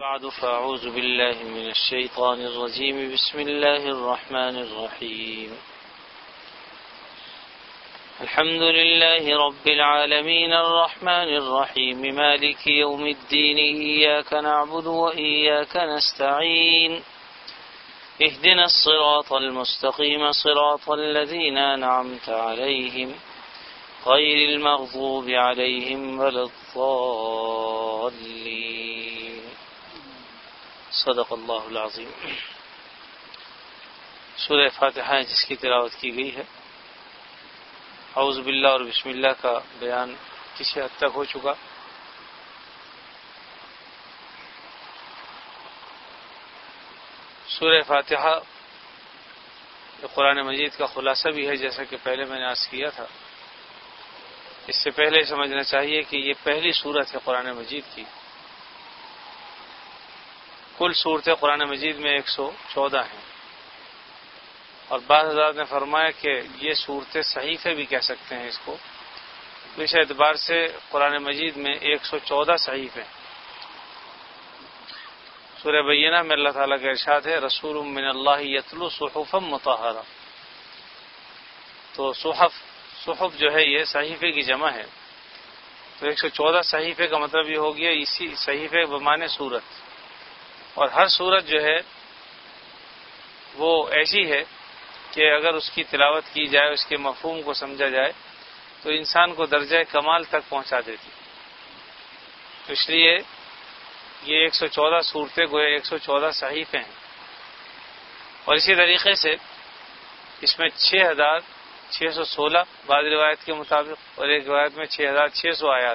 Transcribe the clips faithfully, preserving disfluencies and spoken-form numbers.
بعد فأعوذ بالله من الشيطان الرجيم بسم الله الرحمن الرحيم الحمد لله رب العالمين الرحمن الرحيم مالك يوم الدين إياك نعبد وإياك نستعين اهدنا الصراط المستقيم صراط الذين أنعمت عليهم غير المغضوب عليهم ولا الضالين صدق اللہ العظیم. سورہ فاتحہ جس کی تلاوت کی گئی ہے. اعوذ باللہ اور بسم اللہ کا بیان کسی حد تک ہو چکا. سورہ فاتحہ قرآن مجید کا خلاصہ بھی ہے، جیسا کہ پہلے میں نے عرض کیا تھا. اس سے پہلے سمجھنا چاہیے کہ یہ پہلی سورت ہے قرآن مجید کی. کل صورتیں قرآن مجید میں ایک سو چودہ ہیں، اور بعض حضرات نے فرمایا کہ یہ صورتیں صحیفے بھی کہہ سکتے ہیں اس کو. اس اعتبار سے قرآن مجید میں ایک سو چودہ صحیفے. سورہ بینہ میں اللہ تعالیٰ کا ارشاد ہے رسول من اللہ یتلو صحفا مطہرہ. تو صحف صحف جو ہے یہ صحیفے کی جمع ہے. تو ایک سو چودہ صحیفے کا مطلب یہ ہو گیا اسی صحیفے بمانے سورت. اور ہر سورت جو ہے وہ ایسی ہے کہ اگر اس کی تلاوت کی جائے، اس کے مفہوم کو سمجھا جائے تو انسان کو درجہ کمال تک پہنچا دیتی. تو اس لیے یہ ایک سو چودہ صورتیں گویا ایک سو چودہ صحیفے ہیں. اور اسی طریقے سے اس میں چھ ہزار چھ سو سولہ بعض روایت کے مطابق، اور ایک روایت میں چھ ہزار چھ سو آیات،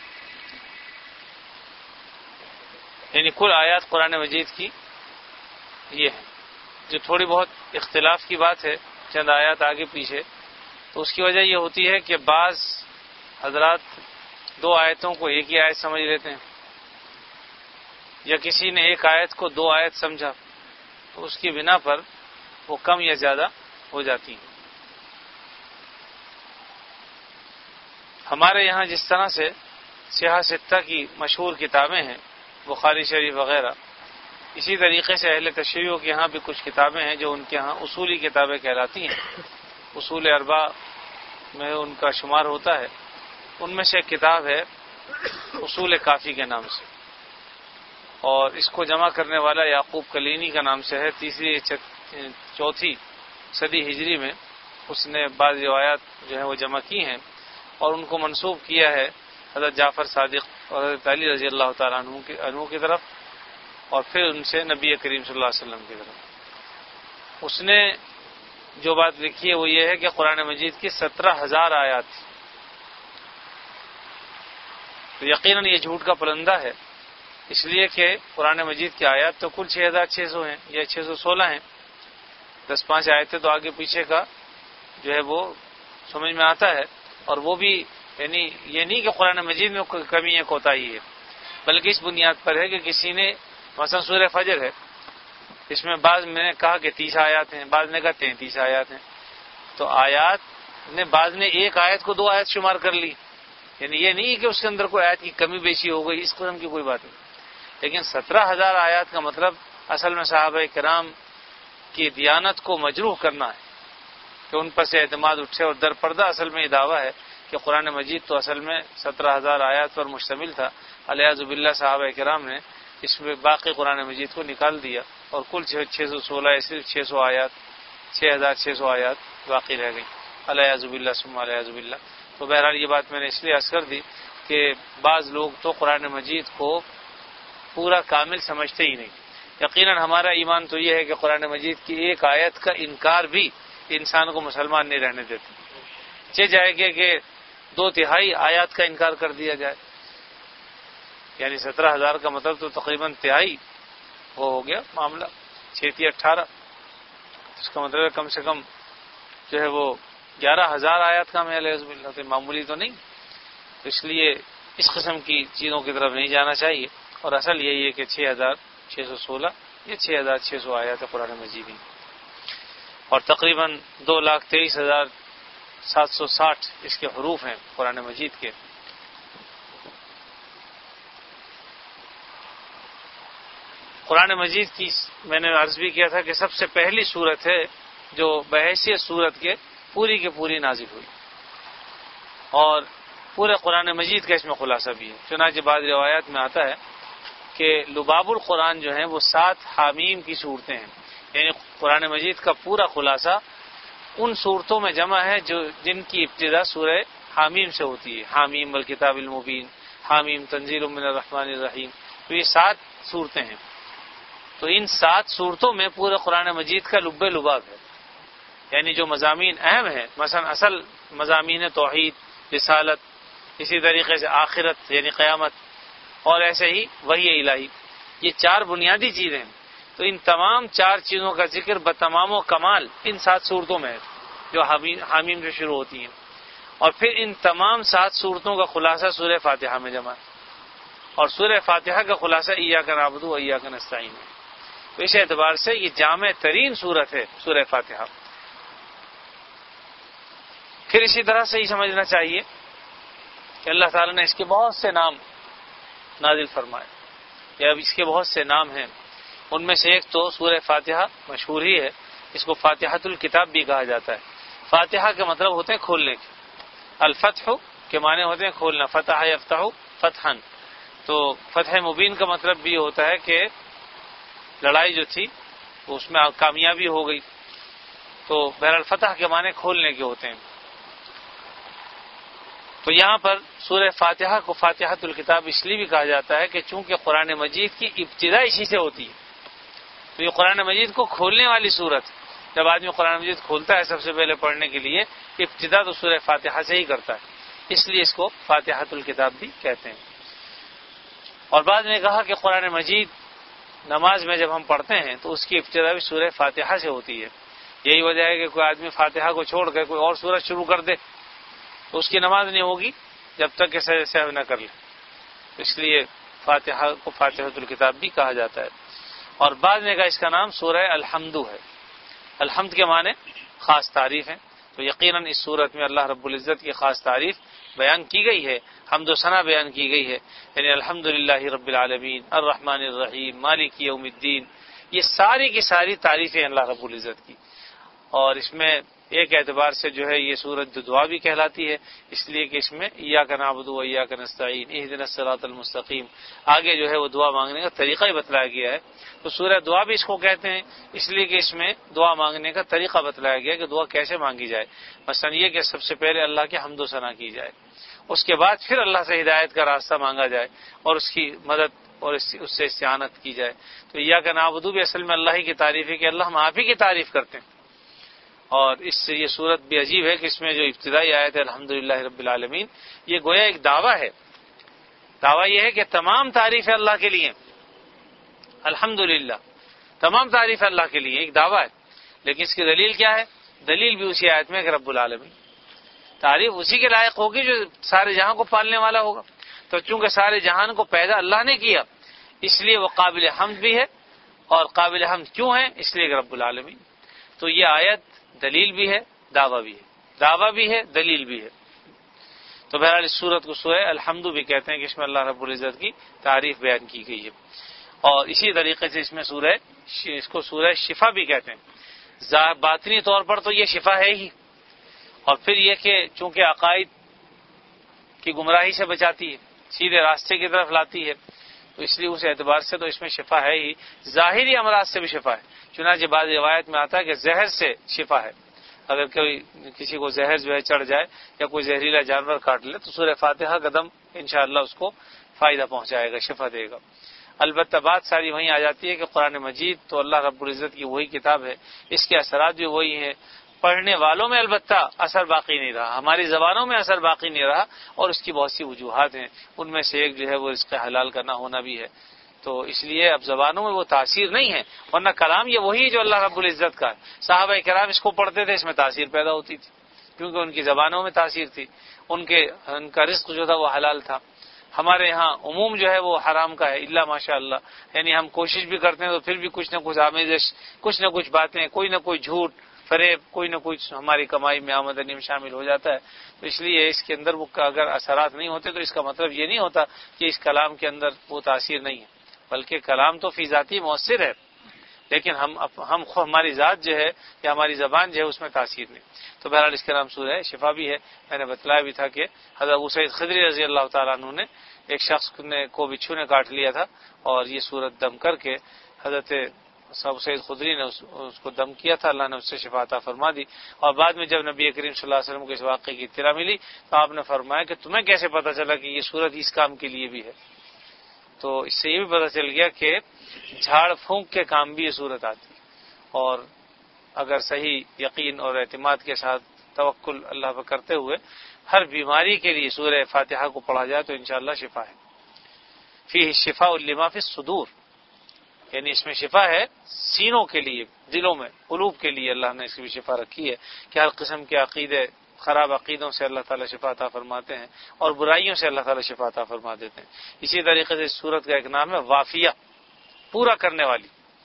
یعنی کل آیات قرآن مجید کی یہ ہے. جو تھوڑی بہت اختلاف کی بات ہے چند آیات آگے پیچھے، تو اس کی وجہ یہ ہوتی ہے کہ بعض حضرات دو آیتوں کو ایک ہی آیت سمجھ لیتے ہیں، یا کسی نے ایک آیت کو دو آیت سمجھا تو اس کی بنا پر وہ کم یا زیادہ ہو جاتی ہیں. ہمارے یہاں جس طرح سے سیاہ ستہ کی مشہور کتابیں ہیں، بخاری شریف وغیرہ، اسی طریقے سے اہل تشیع کے یہاں بھی کچھ کتابیں ہیں جو ان کے ہاں اصولی کتابیں کہلاتی ہیں. اصول اربع میں ان کا شمار ہوتا ہے. ان میں سے ایک کتاب ہے اصول کافی کے نام سے، اور اس کو جمع کرنے والا یعقوب کلینی کا نام سے ہے. تیسری چوتھی صدی ہجری میں اس نے بعض روایات جو ہیں وہ جمع کی ہیں اور ان کو منسوب کیا ہے حضرت جعفر صادق اور حضرت علی رضی اللہ تعالیٰ عنہ کی عنہ کی طرف، اور پھر ان سے نبی کریم صلی اللہ علیہ وسلم کی طرف. اس نے جو بات لکھی ہے وہ یہ ہے کہ قرآن مجید کی سترہ ہزار آیات تھی. تو یقیناً یہ جھوٹ کا پرندہ ہے، اس لیے کہ قرآن مجید کی آیات تو کل چھ ہزار چھ سو ہیں یا چھ سو سولہ ہیں. دس پانچ آیتیں تو آگے پیچھے کا جو ہے وہ سمجھ میں آتا ہے. اور وہ بھی یعنی یہ نہیں کہ قرآن مجید میں کوئی کمی ہے کوتاہی ہے، بلکہ اس بنیاد پر ہے کہ کسی نے مثلا سورہ فجر ہے، اس میں بعض میں نے کہا کہ تیس آیات ہیں، بعض نے کہا تینتیس آیات ہیں. تو آیات نے بعض نے ایک آیت کو دو آیت شمار کر لی. یعنی یہ نہیں کہ اس کے اندر کوئی آیت کی کمی بیشی ہو گئی، اس قسم کی کوئی بات نہیں. لیکن سترہ ہزار آیات کا مطلب اصل میں صحابہ کرام کی دیانت کو مجروح کرنا ہے کہ ان پر سے اعتماد اٹھے. اور در پردہ اصل میں یہ دعویٰ ہے کہ قرآن مجید تو اصل میں سترہ ہزار آیات پر مشتمل تھا. الیاذ باللہ صحابہ کرام نے اس میں باقی قرآن مجید کو نکال دیا اور کل چھ سو سولہ صرف چھ سو آیات چھ ہزار چھ سو آیات باقی رہ گئی. الیاذ باللہ ثم الیاذ باللہ. تو بہرحال یہ بات میں نے اس لیے عرض کر دی کہ بعض لوگ تو قرآن مجید کو پورا کامل سمجھتے ہی نہیں. یقیناً ہمارا ایمان تو یہ ہے کہ قرآن مجید کی ایک آیت کا انکار بھی انسان کو مسلمان نہیں رہنے دیتے. چہ جائے گا کہ دو تہائی آیات کا انکار کر دیا جائے، یعنی سترہ ہزار کا مطلب تو تقریباً تہائی وہ ہو گیا معاملہ، چھتی اٹھارہ. اس کا مطلب کم سے کم جو ہے وہ گیارہ ہزار آیات کا میں علیہ باللہ، تو معمولی تو نہیں. اس لیے اس قسم کی چیزوں کی طرف نہیں جانا چاہیے. اور اصل یہی ہے کہ چھ ہزار چھ سو سولہ یہ چھ ہزار چھ سو آیات قرآن مجید ہیں، اور تقریباً دو لاکھ تیئیس ہزار سات سو ساٹھ اس کے حروف ہیں قرآن مجید کے. قرآن مجید کی میں نے عرض بھی کیا تھا کہ سب سے پہلی صورت ہے جو بحیثیت صورت کے پوری کے پوری نازل ہوئی، اور پورے قرآن مجید کا اس میں خلاصہ بھی ہے۔ چنانچہ بعض روایات میں آتا ہے کہ لباب القرآن جو ہیں وہ سات حامیم کی صورتیں ہیں، یعنی قرآن مجید کا پورا خلاصہ ان صورتوں میں جمع ہے جو جن کی ابتدا سورہ حامیم سے ہوتی ہے، حامیم والکتاب المبین، حامیم تنزیل من الرحمن الرحیم، تو یہ سات صورتیں ہیں۔ تو ان سات صورتوں میں پورے قرآن مجید کا لب لباب ہے، یعنی جو مضامین اہم ہیں، مثلا اصل مضامین توحید، رسالت، اسی طریقے سے آخرت یعنی قیامت، اور ایسے ہی وحی الہی، یہ چار بنیادی چیزیں ہیں۔ تو ان تمام چار چیزوں کا ذکر بتمام و کمال ان سات صورتوں میں ہے جو حامیم سے شروع ہوتی ہیں، اور پھر ان تمام سات صورتوں کا خلاصہ سورہ فاتحہ میں جمع ہے، اور سورہ فاتحہ کا خلاصہ ایاک نعبد و ایاک نستعین ہے۔ تو اس اعتبار سے یہ جامع ترین صورت ہے سورہ فاتحہ۔ پھر اسی طرح سے یہ سمجھنا چاہیے کہ اللہ تعالیٰ نے اس کے بہت سے نام نازل فرمائے، یا اس کے بہت سے نام ہیں، ان میں سے ایک تو سورہ فاتحہ مشہور ہی ہے، اس کو فاتحۃ الکتاب بھی کہا جاتا ہے۔ فاتحہ کے مطلب ہوتے ہیں کھولنے کے، الفتح کے معنی ہوتے ہیں کھولنا، فتح یفتح فتحا، تو فتح مبین کا مطلب بھی ہوتا ہے کہ لڑائی جو تھی تو اس میں کامیابی ہو گئی، تو بہرحال فتح کے معنی کھولنے کے ہوتے ہیں۔ تو یہاں پر سورہ فاتحہ کو فاتحۃ الکتاب اس لیے بھی کہا جاتا ہے کہ چونکہ قرآن مجید کی ابتدا اسی سے ہوتی ہے، تو یہ قرآن مجید کو کھولنے والی صورت، جب آدمی قرآن مجید کھولتا ہے سب سے پہلے پڑھنے کے لیے ابتدا تو سورہ فاتحہ سے ہی کرتا ہے، اس لیے اس کو فاتحۃ الکتاب بھی کہتے ہیں۔ اور بعد نے کہا کہ قرآن مجید نماز میں جب ہم پڑھتے ہیں تو اس کی ابتدا بھی سورہ فاتحہ سے ہوتی ہے، یہی وجہ ہے کہ کوئی آدمی فاتحہ کو چھوڑ کر کوئی اور سورت شروع کر دے تو اس کی نماز نہیں ہوگی جب تک کہ سہو نہ کر لے، اس لیے فاتحہ کو فاتحۃ الکتاب بھی کہا جاتا ہے۔ اور بعد نے کہا اس کا نام سورہ الحمد ہے، الحمد کے معنی خاص تعریف ہیں، تو یقیناً اس صورت میں اللہ رب العزت کی خاص تعریف بیان کی گئی ہے، حمد و ثنا بیان کی گئی ہے، یعنی الحمدللہ رب العالمین الرحمن الرحیم مالک یوم الدین، یہ ساری کی ساری تعریفیں اللہ رب العزت کی۔ اور اس میں ایک اعتبار سے جو ہے یہ سورت دعا بھی کہلاتی ہے، اس لیے کہ اس میں ایاک نعبد و ایاک نستعین اہدنا الصراط المستقیم، آگے جو ہے وہ دعا مانگنے کا طریقہ ہی بتلایا گیا ہے، تو سورہ دعا بھی اس کو کہتے ہیں اس لیے کہ اس میں دعا مانگنے کا طریقہ بتلایا گیا کہ دعا کیسے مانگی جائے، مثلا یہ کہ سب سے پہلے اللہ کے حمد و ثنا کی جائے، اس کے بعد پھر اللہ سے ہدایت کا راستہ مانگا جائے اور اس کی مدد اور اس سے استعانت کی جائے۔ تو ایاک نعبد بھی اصل میں اللہ ہی کی تعریف ہے کہ اللہ ہم آپ ہی کی تعریف کرتے ہیں، اور اس سے یہ صورت بھی عجیب ہے کہ اس میں جو ابتدائی آیت ہے الحمدللہ رب العالمین، یہ گویا ایک دعویٰ ہے، دعویٰ یہ ہے کہ تمام تعریف اللہ کے لیے، الحمدللہ تمام تعریف اللہ کے لیے، ایک دعویٰ ہے، لیکن اس کی دلیل کیا ہے؟ دلیل بھی اسی آیت میں کہ رب العالمین، تعریف اسی کے لائق ہوگی جو سارے جہاں کو پالنے والا ہوگا، تو چونکہ سارے جہان کو پیدا اللہ نے کیا اس لیے وہ قابل حمد بھی ہے، اور قابل حمد کیوں ہے؟ اس لیے کہ رب العالمین۔ تو یہ آیت دلیل بھی ہے، دعویٰ بھی ہے، دعویٰ بھی ہے، دلیل بھی ہے۔ تو بہرحال اس صورت کو سورہ الحمد بھی کہتے ہیں کہ اس میں اللہ رب العزت کی تعریف بیان کی گئی ہے، اور اسی طریقے سے اس میں سورہ اس کو سورہ شفا بھی کہتے ہیں، باطنی طور پر تو یہ شفا ہے ہی، اور پھر یہ کہ چونکہ عقائد کی گمراہی سے بچاتی ہے، سیدھے راستے کی طرف لاتی ہے، تو اس لیے اس اعتبار سے تو اس میں شفا ہے ہی، ظاہری امراض سے بھی شفا ہے، چنانچہ بعض روایت میں آتا ہے کہ زہر سے شفا ہے، اگر کوئی کسی کو زہر جو ہے چڑھ جائے یا کوئی زہریلا جانور کاٹ لے تو سورہ فاتحہ قدم انشاءاللہ اس کو فائدہ پہنچائے گا، شفا دے گا۔ البتہ بات ساری وہیں آ جاتی ہے کہ قرآن مجید تو اللہ رب العزت کی وہی کتاب ہے، اس کے اثرات بھی وہی ہیں، پڑھنے والوں میں البتہ اثر باقی نہیں رہا، ہماری زبانوں میں اثر باقی نہیں رہا، اور اس کی بہت سی وجوہات ہیں، ان میں سے ایک جو ہے وہ رزق حلال کا نہ ہونا بھی ہے، تو اس لیے اب زبانوں میں وہ تاثیر نہیں ہے، ورنہ کلام یہ وہی جو اللہ رب العزت کا ہے، صحابہ کرام اس کو پڑھتے تھے، اس میں تاثیر پیدا ہوتی تھی کیونکہ ان کی زبانوں میں تاثیر تھی، ان کے ان کا رزق جو تھا وہ حلال تھا۔ ہمارے یہاں عموم جو ہے وہ حرام کا ہے الا ماشاء اللہ، یعنی ہم کوشش بھی کرتے ہیں تو پھر بھی کچھ نہ کچھ آمیزش، کچھ نہ کچھ باتیں، کوئی نہ کوئی جھوٹ فریب، کوئی نہ کچھ ہماری کمائی میں آمدنی میں شامل ہو جاتا ہے، تو اس لیے اس کے اندر وہ اگر اثرات نہیں ہوتے تو اس کا مطلب یہ نہیں ہوتا کہ اس کلام کے اندر وہ تاثیر نہیں ہے، بلکہ کلام تو فی ذاتی مؤثر ہے، لیکن ہم ہم ہماری ذات جو ہے یا ہماری زبان جو ہے اس میں تاثیر نہیں. تو بہرحال اس کا نام سورہ شفا بھی ہے. میں نے بتلایا بھی تھا کہ حضرت ابو سعید خدری رضی اللہ تعالیٰ عنہ نے ایک شخص نے کو بچھو نے کاٹ لیا تھا اور یہ سورت دم کر کے حضرت ابو سعید خدری نے اس کو دم کیا تھا، اللہ نے اس سے شفا عطا فرما دی. اور بعد میں جب نبی کریم صلی اللہ علیہ وسلم کو اس واقعے کی اطلاع ملی تو آپ نے فرمایا کہ تمہیں کیسے پتا چلا کہ یہ سورت اس کام کے لیے بھی ہے؟ تو اس سے یہ بھی پتا چل گیا کہ جھاڑ پھونک کے کام بھی یہ صورت آتی ہے، اور اگر صحیح یقین اور اعتماد کے ساتھ توکل اللہ پر کرتے ہوئے ہر بیماری کے لیے سورہ فاتحہ کو پڑھا جائے تو انشاءاللہ شفا ہے. فیہ شفاء لما فی الصدور، یعنی اس میں شفا ہے سینوں کے لیے، دلوں میں، قلوب کے لیے اللہ نے اس کی بھی شفا رکھی ہے کہ ہر قسم کے عقیدے، خراب عقیدوں سے اللہ تعالیٰ شفا عطا فرماتے ہیں اور برائیوں سے اللہ تعالیٰ شفا عطا فرما دیتے ہیں. اسی طریقے سے اس سورت کا ایک نام ہے وافیہ، پورا کرنے والی،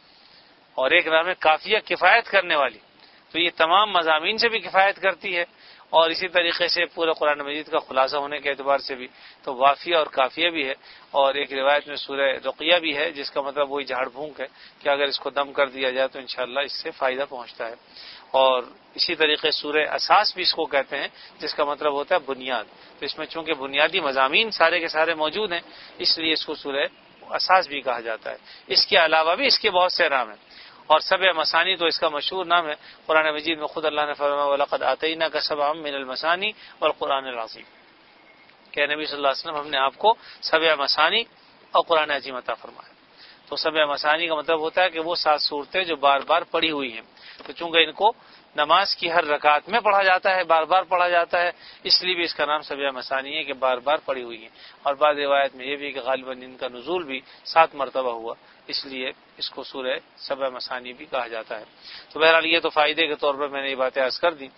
اور ایک نام ہے کافیہ، کفایت کرنے والی. تو یہ تمام مضامین سے بھی کفایت کرتی ہے اور اسی طریقے سے پورے قرآن مجید کا خلاصہ ہونے کے اعتبار سے بھی تو وافیہ اور کافیہ بھی ہے. اور ایک روایت میں سورہ رقیہ بھی ہے جس کا مطلب وہی جھاڑ پھونک ہے کہ اگر اس کو دم کر دیا جائے تو انشاءاللہ اس سے فائدہ پہنچتا ہے. اور اسی طریقے سورہ اساس بھی اس کو کہتے ہیں جس کا مطلب ہوتا ہے بنیاد. تو اس میں چونکہ بنیادی مضامین سارے کے سارے موجود ہیں اس لیے اس کو سورہ اساس بھی کہا جاتا ہے. اس کے علاوہ بھی اس کے بہت سے نام ہیں اور سبع مثانی تو اس کا مشہور نام ہے. قرآن مجید میں خود اللہ نے فرمایا وَلَقَدْ آتَيْنَاكَ سَبْعًا مِنَ الْمَثَانِي وَالْقُرْآنِ الْعَظِيمِ، کہ نبی صلی اللہ علیہ وسلم ہم نے آپ کو سبع مثانی اور قرآن عظیم عطا فرمایا. تو سبع مثانی کا مطلب ہوتا ہے کہ وہ سات صورتیں جو بار بار پڑھی ہوئی ہیں. تو چونکہ ان کو نماز کی ہر رکعت میں پڑھا جاتا ہے، بار بار پڑھا جاتا ہے، اس لیے بھی اس کا نام سبع مثانی ہے کہ بار بار پڑھی ہوئی ہیں. اور بعض روایت میں یہ بھی کہ غالباً ان کا نزول بھی سات مرتبہ ہوا، اس لیے اس کو سورہ سبع مثانی بھی کہا جاتا ہے. تو بہرحال یہ تو فائدے کے طور پر میں نے یہ باتیں عرض کر دی.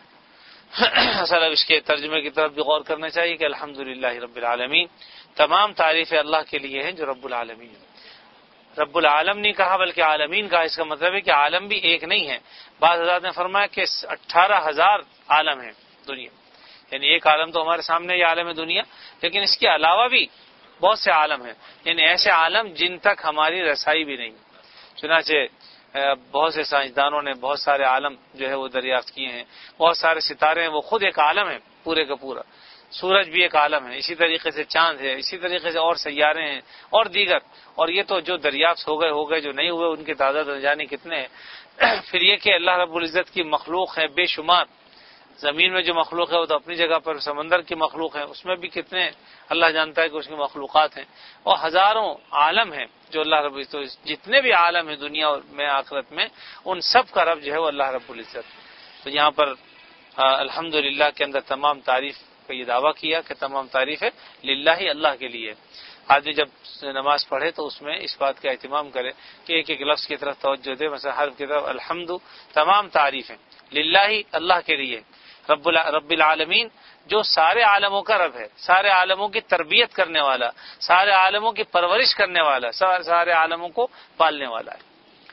اصل اب اس کے ترجمے کی طرف بھی غور کرنا چاہیے کہ الحمدللہ رب العالمین، تمام تعریفیں اللہ کے لیے ہیں جو رب العالمین ہے. رب العالم نہیں کہا بلکہ عالمین کہا. اس کا مطلب ہے کہ عالم بھی ایک نہیں ہے. بعض حضرات نے فرمایا کہ اٹھارہ ہزار عالم ہیں دنیا، یعنی ایک عالم تو ہمارے سامنے یہ عالم ہے دنیا، لیکن اس کے علاوہ بھی بہت سے عالم ہیں، یعنی ایسے عالم جن تک ہماری رسائی بھی نہیں. چنانچہ بہت سے سائنسدانوں نے بہت سارے عالم جو ہے وہ دریافت کیے ہیں. بہت سارے ستارے ہیں، وہ خود ایک عالم ہے پورے کا پورا. سورج بھی ایک عالم ہے، اسی طریقے سے چاند ہے، اسی طریقے سے اور سیارے ہیں اور دیگر. اور یہ تو جو دریافت ہو گئے ہو گئے جو نہیں ہوئے ان کی تعداد نہ جانے کتنے ہیں. پھر یہ کہ اللہ رب العزت کی مخلوق ہے بے شمار. زمین میں جو مخلوق ہے وہ تو اپنی جگہ پر، سمندر کی مخلوق ہے اس میں بھی کتنے اللہ جانتا ہے کہ اس کی مخلوقات ہیں. اور ہزاروں عالم ہیں جو اللہ رب العزت، جتنے بھی عالم ہیں دنیا میں آخرت میں ان سب کا رب جو ہے وہ اللہ رب العزت. تو یہاں پر الحمدللہ کے اندر تمام تعریف کا یہ دعویٰ کیا کہ تمام تعریف ہے للہ ہی، اللہ کے لیے. آدمی جب نماز پڑھے تو اس میں اس بات کا اہتمام کرے کہ ایک ایک لفظ کی طرف توجہ دے. مثلا حرف کی طرف الحمد، تمام تعریفیں للہ ہی، اللہ کے لیے. رب رب العالمین جو سارے عالموں کا رب ہے، سارے عالموں کی تربیت کرنے والا، سارے عالموں کی پرورش کرنے والا، سارے عالموں کو پالنے والا ہے.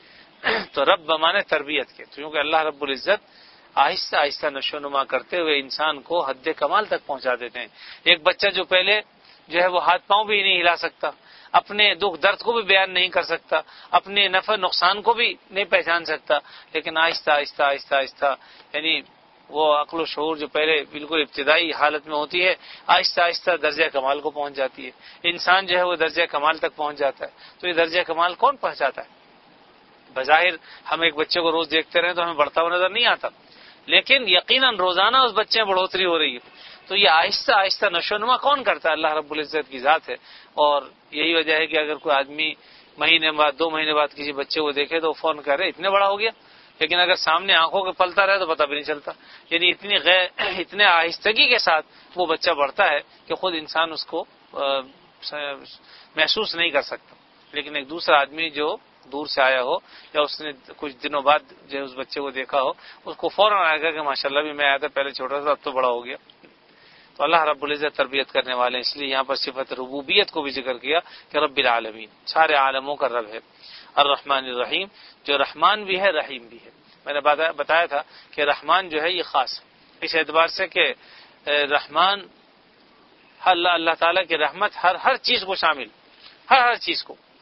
تو رب بمانے تربیت کے، کیونکہ اللہ رب العزت آہستہ آہستہ نشو نما کرتے ہوئے انسان کو حد کمال تک پہنچا دیتے ہیں. ایک بچہ جو پہلے جو ہے وہ ہاتھ پاؤں بھی نہیں ہلا سکتا، اپنے دکھ درد کو بھی بیان نہیں کر سکتا، اپنے نفع نقصان کو بھی نہیں پہچان سکتا، لیکن آہستہ آہستہ آہستہ آہستہ یعنی وہ عقل و شعور جو پہلے بالکل ابتدائی حالت میں ہوتی ہے آہستہ آہستہ درجہ کمال کو پہنچ جاتی ہے. انسان جو ہے وہ درجہ کمال تک پہنچ جاتا ہے. تو یہ درجہ کمال کون پہنچاتا ہے؟ بظاہر ہم ایک بچے کو روز دیکھتے رہیں تو ہمیں بڑھتا ہوا نظر نہیں آتا، لیکن یقیناً روزانہ اس بچے میں بڑھوتری ہو رہی ہے. تو یہ آہستہ آہستہ نشو نما کون کرتا ہے؟ اللہ رب العزت کی ذات ہے. اور یہی وجہ ہے کہ اگر کوئی آدمی مہینے بعد دو مہینے بعد کسی بچے کو دیکھے تو فون کرے اتنے بڑا ہو گیا، لیکن اگر سامنے آنکھوں کے پلتا رہے تو پتہ بھی نہیں چلتا. یعنی اتنی غیر اتنے آہستگی کے ساتھ وہ بچہ بڑھتا ہے کہ خود انسان اس کو محسوس نہیں کر سکتا. لیکن ایک دوسرا آدمی جو دور سے آیا ہو یا اس نے کچھ دنوں بعد جو اس بچے کو دیکھا ہو اس کو فوراً آئے گا کہ ماشاءاللہ بھی میں آیا تھا پہلے چھوٹا تھا اب تو بڑا ہو گیا. تو اللہ رب العزت تربیت کرنے والے ہیں، اس لیے یہاں پر صفت ربوبیت کو بھی ذکر کیا کہ رب العالمین، سارے عالموں کا رب ہے. الرحمن الرحیم، جو رحمان بھی ہے رحیم بھی ہے. میں نے بتایا تھا کہ رحمان جو ہے یہ خاص اس اعتبار سے کہ رحمان اللہ اللہ تعالیٰ کی رحمت ہر ہر چیز کو شامل، ہر ہر چیز کو.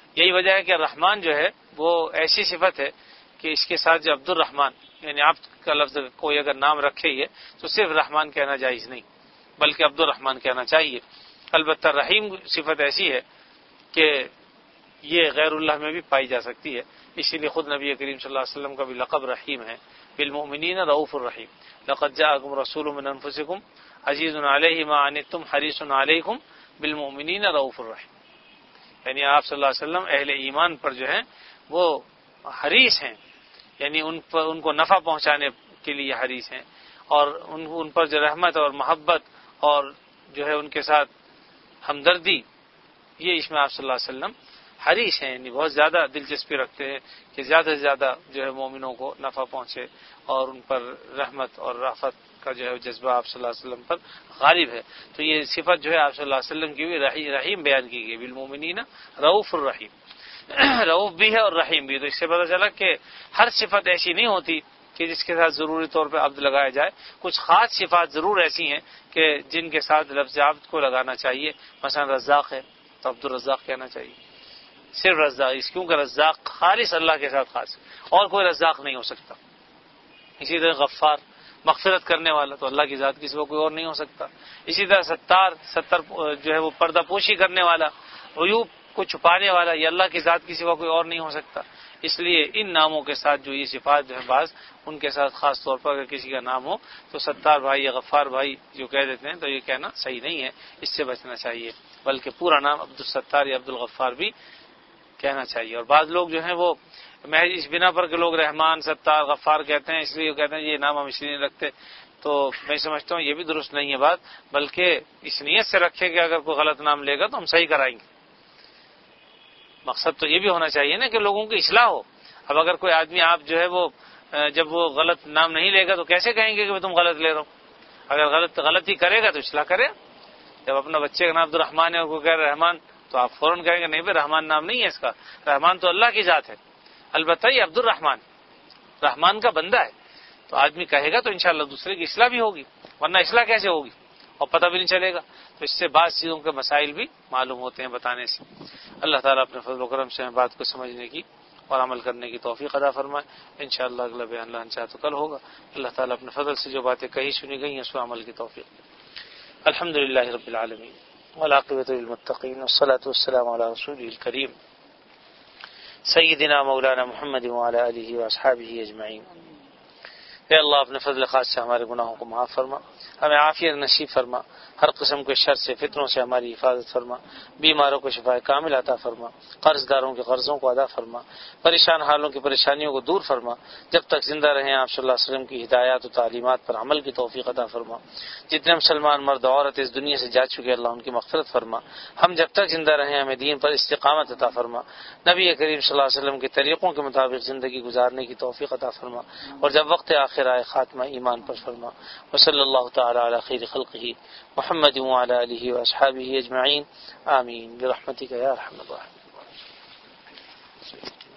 یہی وجہ ہے کہ رحمان جو ہے وہ ایسی صفت ہے کہ اس کے ساتھ جو عبد الرحمان یعنی آپ کا لفظ کوئی اگر نام رکھے ہی ہے تو صرف رحمان کہنا جائز نہیں بلکہ عبد الرحمان کہنا چاہیے. البتہ رحیم صفت ایسی ہے کہ یہ غیر اللہ میں بھی پائی جا سکتی ہے، اسی لیے خود نبی کریم صلی اللہ علیہ وسلم کا بھی لقب رحیم ہے. بالمؤمنین رؤوف الرحیم، لقد جاءکم رسول من انفسکم عزیز علیہ ما عنتم حریص علیکم بالمؤمنین رؤوف الرحیم. یعنی آپ صلی اللہ علیہ وسلم اہل ایمان پر جو ہیں وہ حریص ہیں، یعنی ان پر ان کو نفع پہنچانے کے لیے حریص ہیں، اور ان ان پر جو رحمت اور محبت اور جو ہے ان کے ساتھ ہمدردی، یہ اس میں آپ صلی اللہ علیہ وسلم حریص ہیں، یعنی بہت زیادہ دلچسپی رکھتے ہیں کہ زیادہ سے زیادہ جو ہے مومنوں کو نفع پہنچے اور ان پر رحمت اور رافت کا جو ہے جذبہ آپ صلی اللہ علیہ وسلم پر غالب ہے. تو یہ صفت جو ہے آپ صلی اللہ علیہ وسلم کی بھی رحیم بیان کی گئی، بالمؤمنین رؤوف الرحیم. رؤوف بھی ہے اور رحیم بھی. تو اس سے پتہ چلا کہ ہر صفت ایسی نہیں ہوتی کہ جس کے ساتھ ضروری طور پہ عبد لگایا جائے. کچھ خاص صفات ضرور ایسی ہیں کہ جن کے ساتھ لفظ عبد کو لگانا چاہیے. مثلا رزاق ہے تو عبد الرزاق کہنا چاہیے، صرف رزاق، اس کیونکہ رزاق خالص اللہ کے ساتھ خاص، اور کوئی رزاق نہیں ہو سکتا. اسی طرح غفار، مغفرت کرنے والا، تو اللہ کی ذات کی سوا کوئی اور نہیں ہو سکتا. اسی طرح ستار، ستر جو ہے وہ پردہ پوشی کرنے والا، عیوب کو چھپانے والا، یہ اللہ کی ذات کی سوا کوئی اور نہیں ہو سکتا. اس لیے ان ناموں کے ساتھ جو یہ صفات جو ہے بعض ان کے ساتھ خاص طور پر اگر کسی کا نام ہو تو ستار بھائی یا غفار بھائی جو کہہ دیتے ہیں تو یہ کہنا صحیح نہیں ہے، اس سے بچنا چاہیے، بلکہ پورا نام عبد الستار یا عبد الغفار بھی کہنا چاہیے. اور بعض لوگ جو ہیں وہ محض اس بنا پر کہ لوگ رحمان، ستار، غفار کہتے ہیں اس لیے کہتے ہیں یہ نام ہم اس لیے نہیں رکھتے، تو میں سمجھتا ہوں یہ بھی درست نہیں ہے بات، بلکہ اس نیت سے رکھے کہ اگر کوئی غلط نام لے گا تو ہم صحیح کرائیں گے. مقصد تو یہ بھی ہونا چاہیے نا کہ لوگوں کی اصلاح ہو. اب اگر کوئی آدمی آپ جو ہے وہ جب وہ غلط نام نہیں لے گا تو کیسے کہیں گے کہ میں تم غلط لے رہا ہوں؟ اگر غلط غلطی کرے گا تو اصلاح کرے. جب اپنا بچے کا نام عبد الرحمان ہے اور کوئی کہہ رہے رحمان تو آپ فوراً کہیں گے نہیں بھائی رحمان نام نہیں ہے اس کا، رحمان تو اللہ کی ذات ہے. البتہ یہ عبد الرحمان رحمان کا بندہ ہے، تو آدمی کہے گا تو انشاءاللہ دوسرے کی اصلاح بھی ہوگی، ورنہ اصلاح کیسے ہوگی اور پتہ بھی نہیں چلے گا. تو اس سے بعض چیزوں کے مسائل بھی معلوم ہوتے ہیں بتانے سے. اللہ تعالیٰ اپنے فضل و کرم سے ہمیں بات کو سمجھنے کی اور عمل کرنے کی توفیق عطا فرمائے. انشاءاللہ اگلا بیان اللہ چاہے تو کل ہوگا. اللہ تعالیٰ اپنے فضل سے جو باتیں کہی سنی گئی ہیں اس پر عمل کی توفیق دے. الحمدللہ رب العالمین والعاقبۃ للمتقین والصلاۃ والسلام علی رسولہ الکریم سیدنا مولانا محمد وعلی آلہ واصحابہ اجمعین. اے اللہ اپنے فضل خاص سے ہمارے گناہوں کو معاف فرما، ہمیں عافیت نصیب فرما، ہر قسم کے شر سے فتنوں سے ہماری حفاظت فرما، بیماروں کو شفا کامل عطا فرما، قرض داروں کے قرضوں کو ادا فرما، پریشان حالوں کی پریشانیوں کو دور فرما. جب تک زندہ رہیں آپ صلی اللہ علیہ وسلم کی ہدایات و تعلیمات پر عمل کی توفیق عطا فرما. جتنے مسلمان مرد عورت اس دنیا سے جا چکے اللہ ان کی مغفرت فرما. ہم جب تک زندہ رہیں ہمیں دین پر استقامت عطا فرما، نبی کریم صلی اللہ علیہ وسلم کے طریقوں کے مطابق زندگی گزارنے کی توفیق عطا فرما، اور جب وقت آخر آئے خاتمہ ایمان پر فرما. وصلی اللہ تعالی علی خیر خلقہ محمد وعلی آلہ واصحابہ اجمعین آمین برحمتک یا ارحم الراحمین.